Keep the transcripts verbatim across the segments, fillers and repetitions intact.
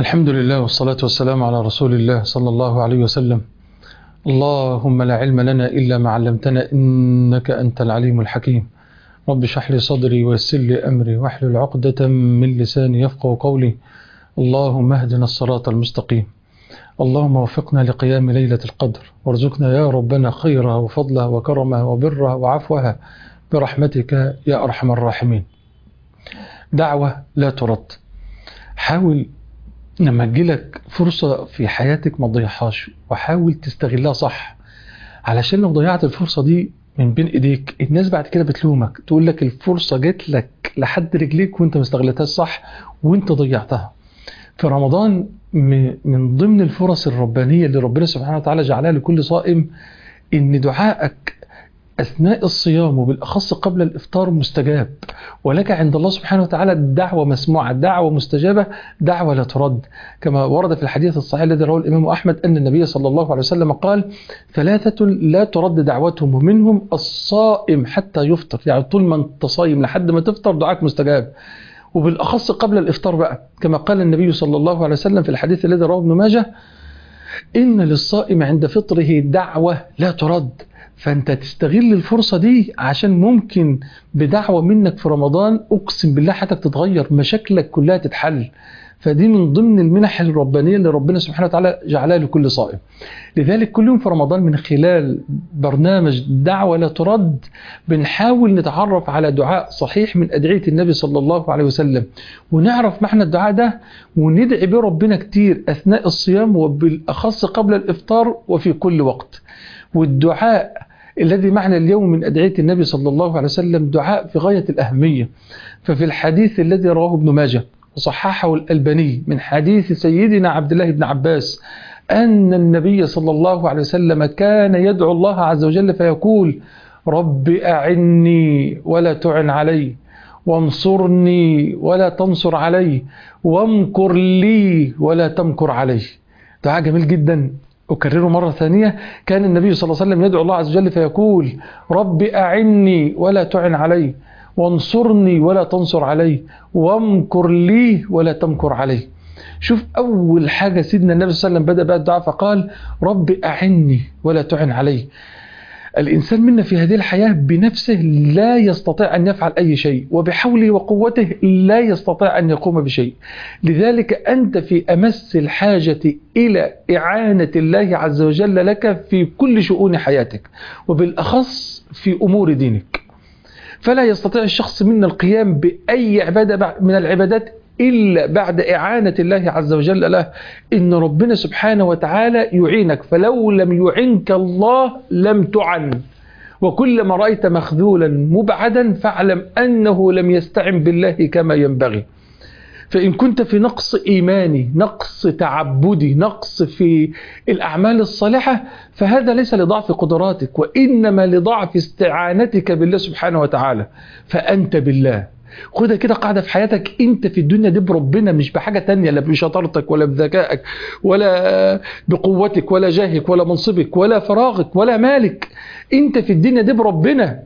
الحمد لله والصلاة والسلام على رسول الله صلى الله عليه وسلم. اللهم لا علم لنا إلا ما علمتنا إنك أنت العليم الحكيم. رب اشرح لي صدري ويسر لي أمري واحلل عقدة من لساني يفقهوا قولي. اللهم اهدنا الصراط المستقيم. اللهم وفقنا لقيام ليلة القدر وارزقنا يا ربنا خيرها وفضلها وكرمها وبرها وعفوها برحمتك يا أرحم الراحمين. دعوة لا ترد. حاول لما تجيلك فرصة في حياتك ما تضيعهاش، وحاول تستغلها صح، علشان لو ضيعت الفرصة دي من بين ايديك الناس بعد كده بتلومك، تقول لك الفرصة جت لك لحد رجليك وانت ما استغلتهاش صح وانت ضيعتها. في رمضان من ضمن الفرص الربانية اللي ربنا سبحانه وتعالى جعلها لكل صائم ان دعائك أثناء الصيام وبالأخص قبل الإفطار مستجاب، ولك عند الله سبحانه وتعالى دعوة مسموعة، دعوة مستجابة، دعوة لا ترد، كما ورد في الحديث الصحيح الذي رواه الإمام أحمد أن النبي صلى الله عليه وسلم قال: ثلاثة لا ترد دعوتهم، ومنهم الصائم حتى يفطر، يعني طول ما أنت صايم لحد ما تفطر دعاك مستجاب، وبالأخص قبل الإفطار بقى، كما قال النبي صلى الله عليه وسلم في الحديث الذي رواه ابن ماجه: إن للصائم عند فطره دعوة لا ترد. فأنت تستغل الفرصة دي عشان ممكن بدعوة منك في رمضان أقسم بالله حياتك تتغير، مشاكلك كلها تتحل. فدي من ضمن المنح الربانية اللي ربنا سبحانه وتعالى جعلها لكل صائم. لذلك كل يوم في رمضان من خلال برنامج دعوة لا ترد بنحاول نتعرف على دعاء صحيح من أدعية النبي صلى الله عليه وسلم، ونعرف معنى الدعاء ده وندعي به ربنا كتير أثناء الصيام وبالأخص قبل الإفطار وفي كل وقت. والدعاء الذي معنى اليوم من أدعية النبي صلى الله عليه وسلم دعاء في غاية الأهمية. ففي الحديث الذي رواه ابن ماجه وصححه الألباني من حديث سيدنا عبد الله بن عباس أن النبي صلى الله عليه وسلم كان يدعو الله عز وجل فيقول: رب أعني ولا تعن علي، وانصرني ولا تنصر علي، وامكر لي ولا تمكر علي. دعاء جميل جدا. أكرره مرة ثانية: كان النبي صلى الله عليه وسلم يدعو الله عز وجل فيقول: رب أعني ولا تعن علي، وانصرني ولا تنصر علي، وامكر لي ولا تمكر علي. شوف أول حاجة سيدنا النبي صلى الله عليه وسلم بدأ بها الدعاء فقال: رب أعني ولا تعن علي. الإنسان منا في هذه الحياة بنفسه لا يستطيع أن يفعل أي شيء، وبحوله وقوته لا يستطيع أن يقوم بشيء. لذلك أنت في أمس الحاجة إلى إعانة الله عز وجل لك في كل شؤون حياتك، وبالأخص في أمور دينك. فلا يستطيع الشخص منا القيام بأي عبادة من العبادات إلا بعد إعانة الله عز وجل له. إن ربنا سبحانه وتعالى يعينك، فلو لم يعنك الله لم تعن. وكلما رأيت مخذولا مبعدا فاعلم أنه لم يستعن بالله كما ينبغي. فإن كنت في نقص إيماني، نقص تعبدي، نقص في الأعمال الصالحة، فهذا ليس لضعف قدراتك، وإنما لضعف استعانتك بالله سبحانه وتعالى. فأنت بالله. خدها كده قاعدة في حياتك: انت في الدنيا دي بربنا، مش بحاجة تانية، لا بشطارتك ولا بذكائك ولا بقوتك ولا جاهك ولا منصبك ولا فراغك ولا مالك. انت في الدنيا دي بربنا.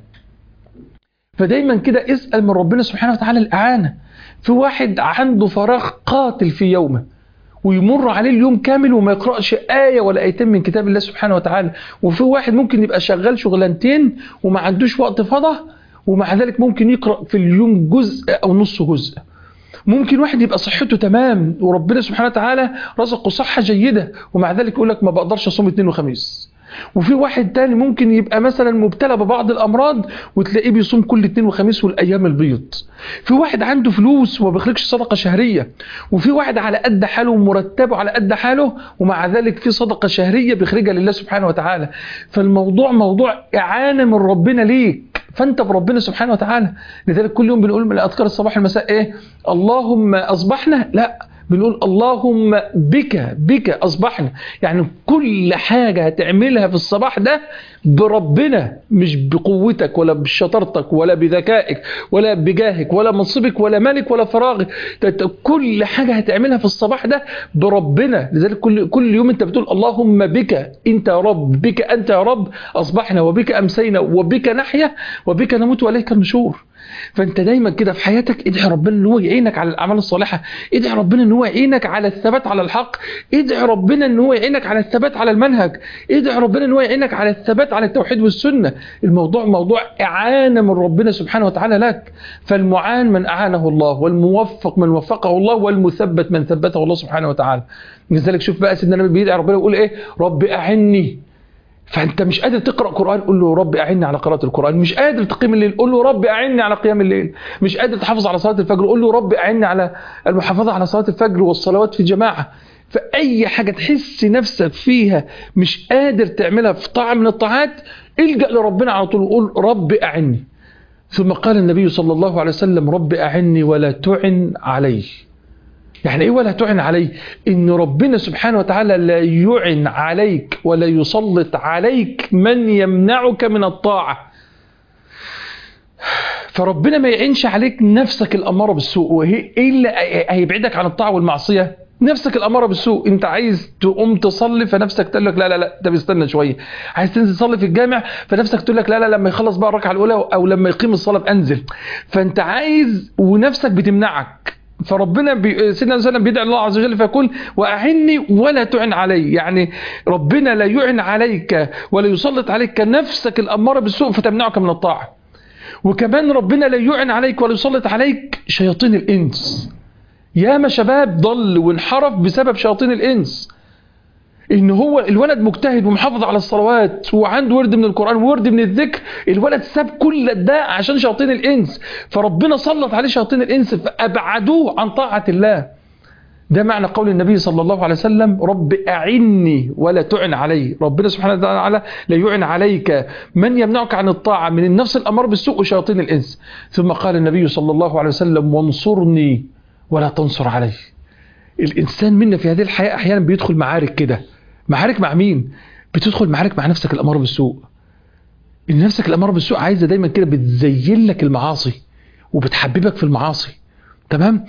فدايما كده اسأل من ربنا سبحانه وتعالى الإعانة. في واحد عنده فراغ قاتل في يومه ويمر عليه اليوم كامل وما يقرأش آية ولا آيتين من كتاب الله سبحانه وتعالى. وفي واحد ممكن يبقى شغال شغلانتين وما عندوش وقت فضى، ومع ذلك ممكن يقرأ في اليوم جزء أو نص جزء. ممكن واحد يبقى صحته تمام وربنا سبحانه وتعالى رزقه صحة جيدة، ومع ذلك يقول لك ما بقدرش أصوم اثنين وخميس. وفي واحد تاني ممكن يبقى مثلا مبتلى ببعض الأمراض وتلاقيه بيصوم كل اثنين وخميس والأيام البيض. في واحد عنده فلوس وما بيخرجش صدقة شهرية. وفي واحد على قد حاله ومرتبه على قد حاله ومع ذلك في صدقة شهرية بيخرجها لله سبحانه وتعالى. فالموضوع موضوع إعانة من ربنا ليك، فأنت بربنا سبحانه وتعالى. لذلك كل يوم بنقول من أذكار الصباح المساء إيه؟ اللهم أصبحنا، لا بنقول اللهم بك بك أصبحنا. يعني كل حاجة هتعملها في الصباح ده بربنا، مش بقوتك ولا بشطارتك ولا بذكائك ولا بجاهك ولا منصبك ولا مالك ولا فراغك. كل حاجة هتعملها في الصباح ده بربنا. لذلك كل كل يوم انت بتقول اللهم بك انت يا رب، بك انت يا رب اصبحنا، وبك امسينا، وبك نحيا، وبك نموت واليك النشور. فانت دايما كده في حياتك ادعي ربنا ان هو يعينك على الاعمال الصالحه، ادعي ربنا ان هو يعينك على الثبات على الحق، ادعي ربنا ان هو يعينك على الثبات على المنهج، ادعي ربنا ان هو يعينك على الثبات على التوحيد والسنه. الموضوع موضوع اعانه من ربنا سبحانه وتعالى لك. فالمعان من اعانه الله، والموفق من وفقه الله، والمثبت من ثبته الله سبحانه وتعالى. لذلك شوف بقى سيدنا النبي بيدعي ربنا ويقول ايه؟ رب اعني. فانت مش قادر تقرا قران، قول له رب اعني على قراءه القران. مش قادر تقيم الليل، قول له رب اعني على قيام الليل. مش قادر تحافظ على صلاه الفجر، قول له رب اعني على المحافظه على صلاه الفجر والصلوات في الجماعه. فاي حاجه تحس نفسك فيها مش قادر تعملها في طاعه من الطاعات، الجا لربنا على طول وقول رب اعني. ثم قال النبي صلى الله عليه وسلم رب اعني ولا تعن علي. يعني ايه ولا تعن عليه؟ ان ربنا سبحانه وتعالى لا يعن عليك ولا يسلط عليك من يمنعك من الطاعة. فربنا ما يعينش عليك نفسك الأمارة بالسوء. وهي ايه اللي هيبعدك عن الطاعة والمعصية؟ نفسك الأمارة بالسوء. انت عايز تقوم تصلي فنفسك تقول لك لا لا لا، طب استنى شوية. عايز تنزل تصلي في الجامع فنفسك تقول لك لا لا، لما يخلص بقى الركعة الأولى أو لما يقيم الصلاة انزل. فانت عايز ونفسك بتمنعك. فربنا بي... سيدنا وسلم بيدعي الله عز وجل فيقول وأعني ولا تعن علي. يعني ربنا لا يعن عليك ولا يسلط عليك نفسك الأمارة بالسوء فتمنعك من الطاعة. وكمان ربنا لا يعن عليك ولا يسلط عليك شياطين الإنس. ياما شباب ضل وانحرف بسبب شياطين الإنس. إن هو الولد مجتهد ومحافظ على الصلوات وعنده ورد من القرآن وورد من الذكر، الولد ساب كل ده عشان شياطين الإنس، فربنا سلط عليه شياطين الإنس فأبعدوه عن طاعة الله. ده معنى قول النبي صلى الله عليه وسلم رب أعني ولا تعن علي. ربنا سبحانه وتعالى لا يعن عليك من يمنعك عن الطاعة من النفس الأمر بالسوء وشياطين الإنس. ثم قال النبي صلى الله عليه وسلم وانصرني ولا تنصر علي. الإنسان منا في هذه الحياة أحيانا بيدخل معارك كده. معارك مع مين؟ بتدخل معارك مع نفسك الأمارة بالسوء. إن نفسك الأمارة بالسوء عايزة دايما كده بتزين لك المعاصي وبتحببك في المعاصي، تمام؟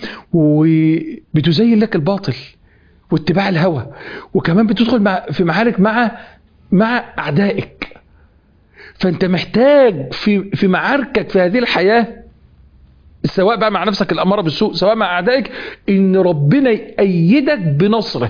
وبتزين لك الباطل واتباع الهوى. وكمان بتدخل مع في معارك مع مع أعدائك. فأنت محتاج في في معاركك في هذه الحياة، سواء بقى مع نفسك الأمارة بالسوء سواء مع أعدائك، إن ربنا يأيدك بنصره.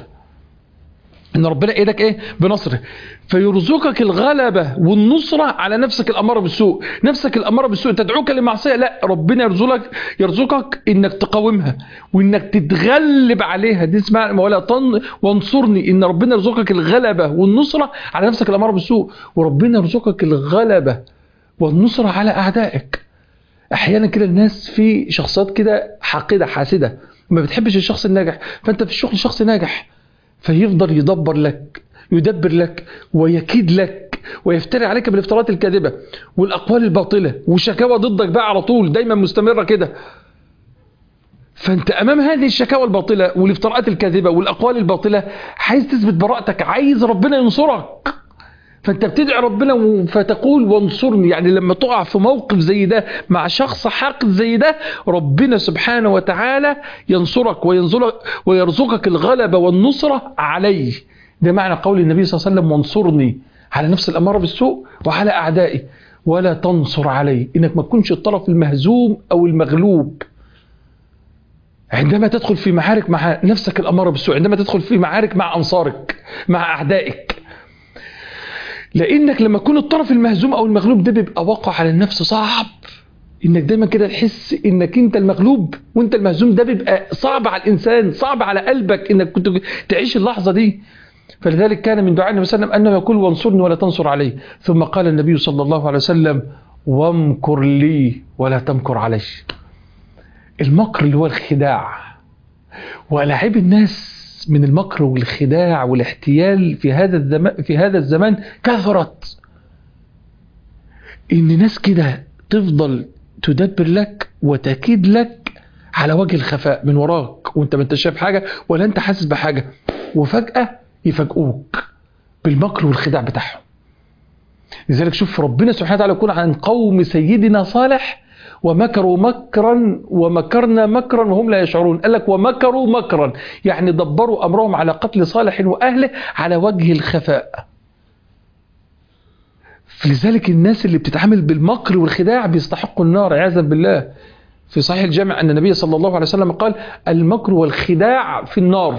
ان ربنا ايدك ايه؟ بنصره. فيرزقك الغلبة والنصرة على نفسك الأمارة بالسوء. نفسك الأمارة بالسوء تدعوك للمعصية، لا، ربنا يرزقك يرزقك انك تقاومها وانك تتغلب عليها. دي اسمها ولا طن وانصرني، ان ربنا يرزقك الغلبة والنصرة على نفسك الأمارة بالسوء، وربنا يرزقك الغلبة والنصرة على أعدائك. احيانا كده الناس في شخصيات كده حاقدة حاسدة ما بتحبش الشخص الناجح، فانت في الشغل شخص ناجح فيفضل يدبر لك يدبر لك ويكيد لك ويفتري عليك بالافتراءات الكاذبة والأقوال الباطلة وشكاوى ضدك بقى على طول دايما مستمرة كده. فأنت أمام هذه الشكاوى الباطلة والافتراءات الكاذبة والأقوال الباطلة عايز تثبت براءتك، عايز ربنا ينصرك. فأنت بتدعي ربنا فتقول وانصرني. يعني لما تقع في موقف زي ده مع شخص حاقد زي ده، ربنا سبحانه وتعالى ينصرك وينصرك ويرزقك الغلبة والنصرة عليه. ده معنى قول النبي صلى الله عليه وسلم وانصرني على نفس الأمارة بالسوء وعلى أعدائي ولا تنصر علي. إنك ما تكونش الطرف المهزوم أو المغلوب عندما تدخل في معارك مع نفسك الأمارة بالسوء، عندما تدخل في معارك مع أنصارك مع أعدائك. لانك لما تكون الطرف المهزوم او المغلوب ده بيبقى واقع على النفس صعب، انك دايما كده تحس انك انت المغلوب وانت المهزوم. ده بيبقى صعب على الانسان، صعب على قلبك انك كنت تعيش اللحظه دي. فلذلك كان من دعاء النبي صلى الله عليه وسلم انه يقول وانصرني ولا تنصر علي. ثم قال النبي صلى الله عليه وسلم وامكر لي ولا تمكر علي. المكر اللي هو الخداع وألاعيب الناس من المكر والخداع والاحتيال في هذا الزمان في هذا الزمان كثرت. ان ناس كده تفضل تدبر لك وتكيد لك على وجه الخفاء من وراك وانت ما انت شايف حاجه ولا انت حاسس بحاجه، وفجاه يفاجئوك بالمكر والخداع بتاعهم. لذلك شوف ربنا سبحانه وتعالى يقول عن قوم سيدنا صالح ومكروا مكرا ومكرنا مكرا وهم لا يشعرون. قال لك ومكروا مكرا، يعني دبروا أمرهم على قتل صالح وأهله على وجه الخفاء. فلذلك الناس اللي بتتعامل بالمكر والخداع بيستحقوا النار عياذا بالله. في صحيح الجامع أن النبي صلى الله عليه وسلم قال المكر والخداع في النار.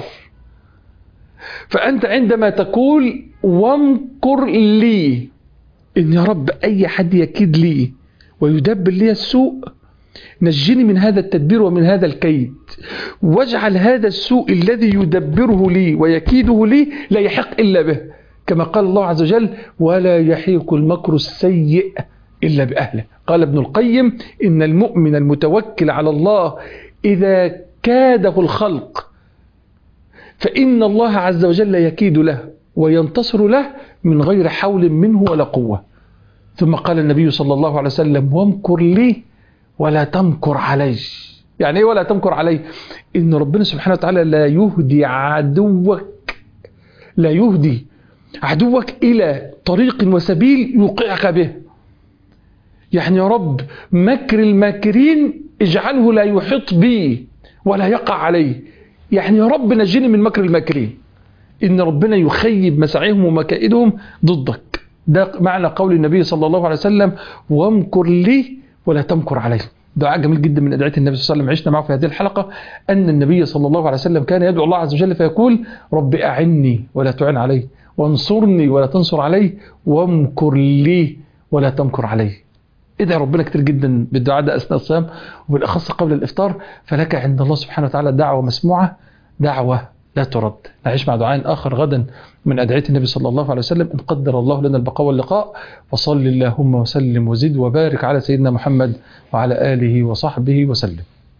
فأنت عندما تقول وامكر لي، إن يا رب أي حد يكيد لي ويدبر لي السوء نجني من هذا التدبير ومن هذا الكيد، واجعل هذا السوء الذي يدبره لي ويكيده لي لا يحق إلا به، كما قال الله عز وجل ولا يحيق المكر السيء إلا بأهله. قال ابن القيم إن المؤمن المتوكل على الله إذا كاده الخلق فإن الله عز وجل يكيد له وينتصر له من غير حول منه ولا قوة. ثم قال النبي صلى الله عليه وسلم وامكر لي ولا تمكر علي. يعني ايه ولا تمكر علي؟ إن ربنا سبحانه وتعالى لا يهدي عدوك لا يهدي عدوك إلى طريق وسبيل يوقعك به. يعني يا رب مكر الماكرين اجعله لا يحيط بي ولا يقع علي. يعني يا رب نجني من مكر الماكرين، إن ربنا يخيب مساعيهم ومكائدهم ضدك. ده معنى قول النبي صلى الله عليه وسلم وامكر لي ولا تمكر علي. دعاء جميل جدا من أدعية النبي صلى الله عليه وسلم عشنا معه في هذه الحلقة، أن النبي صلى الله عليه وسلم كان يدعو الله عز وجل فيقول رب أعني ولا تعن علي، وانصرني ولا تنصر علي، وامكر لي ولا تمكر علي. ادعي ربنا كتير جدا بالدعاء ده أثناء الصيام وبالأخص قبل الإفطار، فلك عند الله سبحانه وتعالى دعوة مسموعة، دعوة لا ترد. نعيش مع دعاء آخر غدا من أدعية النبي صلى الله عليه وسلم إن قدر الله لنا البقاء واللقاء. وصل اللهم وسلم وزد وبارك على سيدنا محمد وعلى آله وصحبه وسلم.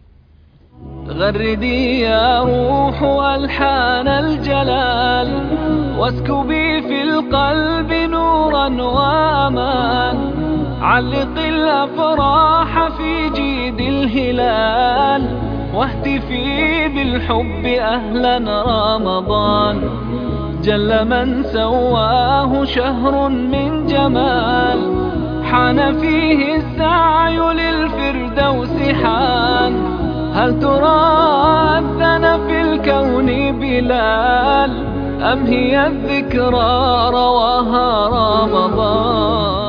غردي يا روح ألحان الجلال واسكبي في القلب نورا وأمان، علق الأفراح في جيد الهلال واهتفي بالحب أهلا رمضان. جل من سواه شهر من جمال، حان فيه السعي للفردوس حان. هل ترى أذن في الكون بلال أم هي الذكرى رواها رمضان؟